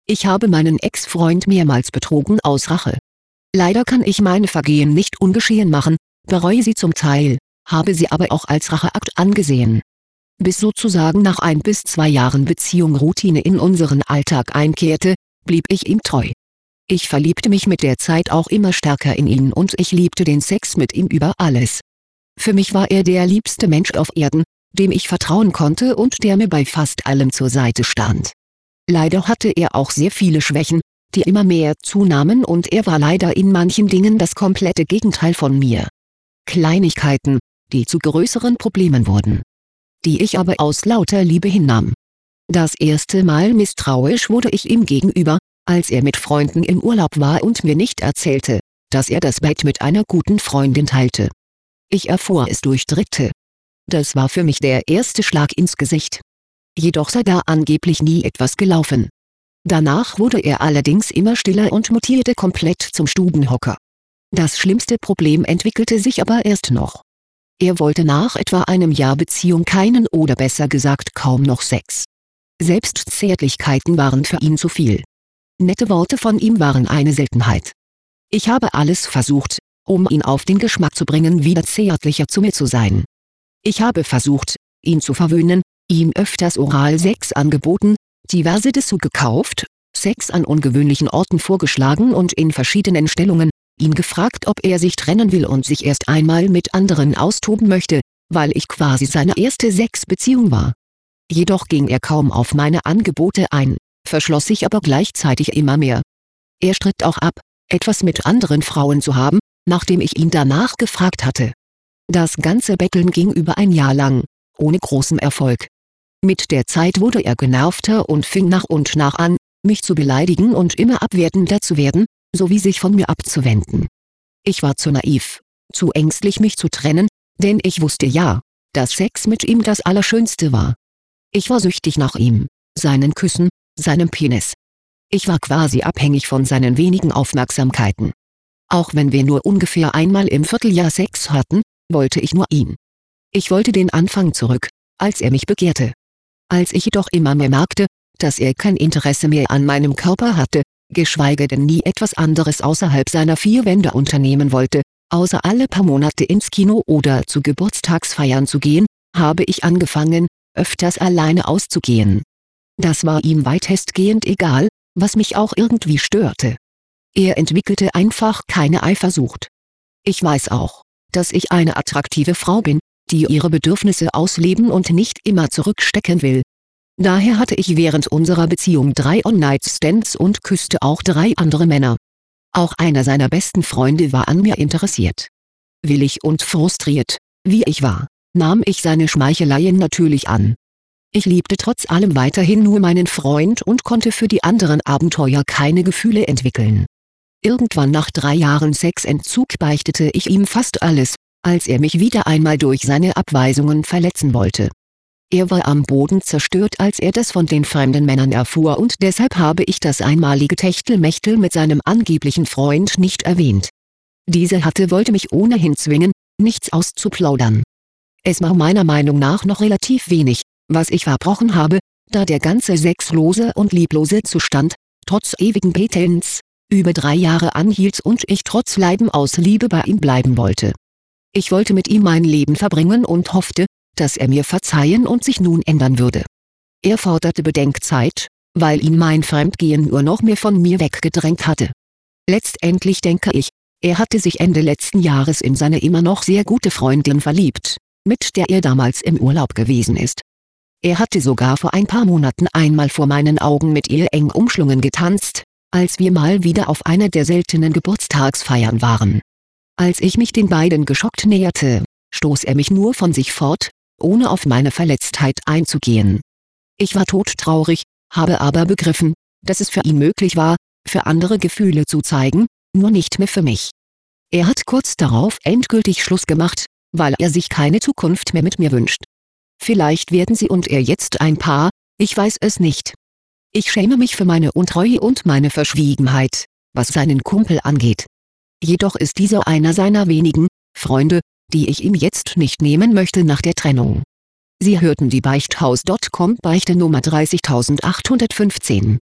Ich habe meinen Ex-Freund mehrmals betrogen aus Rache. Leider kann ich meine Vergehen nicht ungeschehen machen, bereue sie zum Teil, habe sie aber auch als Racheakt angesehen. Bis sozusagen nach 1 bis 2 Jahren Beziehung Routine in unseren Alltag einkehrte, blieb ich ihm treu. Ich verliebte mich mit der Zeit auch immer stärker in ihn und ich liebte den Sex mit ihm über alles. Für mich war er der liebste Mensch auf Erden, dem ich vertrauen konnte und der mir bei fast allem zur Seite stand. Leider hatte er auch sehr viele Schwächen, die immer mehr zunahmen und er war leider in manchen Dingen das komplette Gegenteil von mir. Kleinigkeiten, die zu größeren Problemen wurden, die ich aber aus lauter Liebe hinnahm. Das erste Mal misstrauisch wurde ich ihm gegenüber, als er mit Freunden im Urlaub war und mir nicht erzählte, dass er das Bett mit einer guten Freundin teilte. Ich erfuhr es durch Dritte. Das war für mich der erste Schlag ins Gesicht. Jedoch sei da angeblich nie etwas gelaufen. Danach wurde er allerdings immer stiller und mutierte komplett zum Stubenhocker. Das schlimmste Problem entwickelte sich aber erst noch. Er wollte nach etwa einem Jahr Beziehung keinen oder besser gesagt kaum noch Sex. Selbst Zärtlichkeiten waren für ihn zu viel. Nette Worte von ihm waren eine Seltenheit. Ich habe alles versucht, um ihn auf den Geschmack zu bringen, wieder zärtlicher zu mir zu sein. Ich habe versucht, ihn zu verwöhnen, ihm öfters Oralsex angeboten, diverse Dessous gekauft, Sex an ungewöhnlichen Orten vorgeschlagen und in verschiedenen Stellungen, ihn gefragt, ob er sich trennen will und sich erst einmal mit anderen austoben möchte, weil ich quasi seine erste Sexbeziehung war. Jedoch ging er kaum auf meine Angebote ein, verschloss sich aber gleichzeitig immer mehr. Er stritt auch ab, etwas mit anderen Frauen zu haben, nachdem ich ihn danach gefragt hatte. Das ganze Betteln ging über ein Jahr lang, ohne großen Erfolg. Mit der Zeit wurde er genervter und fing nach und nach an, mich zu beleidigen und immer abwertender zu werden, sowie sich von mir abzuwenden. Ich war zu naiv, zu ängstlich mich zu trennen, denn ich wusste ja, dass Sex mit ihm das Allerschönste war. Ich war süchtig nach ihm, seinen Küssen, seinem Penis. Ich war quasi abhängig von seinen wenigen Aufmerksamkeiten. Auch wenn wir nur ungefähr einmal im Vierteljahr Sex hatten, wollte ich nur ihn. Ich wollte den Anfang zurück, als er mich begehrte. Als ich jedoch immer mehr merkte, dass er kein Interesse mehr an meinem Körper hatte, geschweige denn nie etwas anderes außerhalb seiner 4 Wände unternehmen wollte, außer alle paar Monate ins Kino oder zu Geburtstagsfeiern zu gehen, habe ich angefangen, öfters alleine auszugehen. Das war ihm weitestgehend egal, was mich auch irgendwie störte. Er entwickelte einfach keine Eifersucht. Ich weiß auch, dass ich eine attraktive Frau bin, die ihre Bedürfnisse ausleben und nicht immer zurückstecken will. Daher hatte ich während unserer Beziehung 3 One-Night-Stands und küsste auch 3 andere Männer. Auch einer seiner besten Freunde war an mir interessiert. Willig und frustriert, wie ich war, nahm ich seine Schmeicheleien natürlich an. Ich liebte trotz allem weiterhin nur meinen Freund und konnte für die anderen Abenteuer keine Gefühle entwickeln. Irgendwann nach 3 Jahren Sexentzug beichtete ich ihm fast alles, als er mich wieder einmal durch seine Abweisungen verletzen wollte. Er war am Boden zerstört, als er das von den fremden Männern erfuhr und deshalb habe ich das einmalige Techtelmechtel mit seinem angeblichen Freund nicht erwähnt. Dieser wollte mich ohnehin zwingen, nichts auszuplaudern. Es war meiner Meinung nach noch relativ wenig, was ich verbrochen habe, da der ganze sexlose und lieblose Zustand, trotz ewigen Bettelns, über 3 Jahre anhielt und ich trotz Leiden aus Liebe bei ihm bleiben wollte. Ich wollte mit ihm mein Leben verbringen und hoffte, dass er mir verzeihen und sich nun ändern würde. Er forderte Bedenkzeit, weil ihn mein Fremdgehen nur noch mehr von mir weggedrängt hatte. Letztendlich denke ich, er hatte sich Ende letzten Jahres in seine immer noch sehr gute Freundin verliebt, mit der er damals im Urlaub gewesen ist. Er hatte sogar vor ein paar Monaten einmal vor meinen Augen mit ihr eng umschlungen getanzt, als wir mal wieder auf einer der seltenen Geburtstagsfeiern waren. Als ich mich den beiden geschockt näherte, stoß er mich nur von sich fort, ohne auf meine Verletztheit einzugehen. Ich war todtraurig, habe aber begriffen, dass es für ihn möglich war, für andere Gefühle zu zeigen, nur nicht mehr für mich. Er hat kurz darauf endgültig Schluss gemacht, weil er sich keine Zukunft mehr mit mir wünscht. Vielleicht werden sie und er jetzt ein Paar, ich weiß es nicht. Ich schäme mich für meine Untreue und meine Verschwiegenheit, was seinen Kumpel angeht. Jedoch ist dieser einer seiner wenigen Freunde, die ich ihm jetzt nicht nehmen möchte nach der Trennung. Sie hörten die Beichthaus.com Beichte Nummer 30815.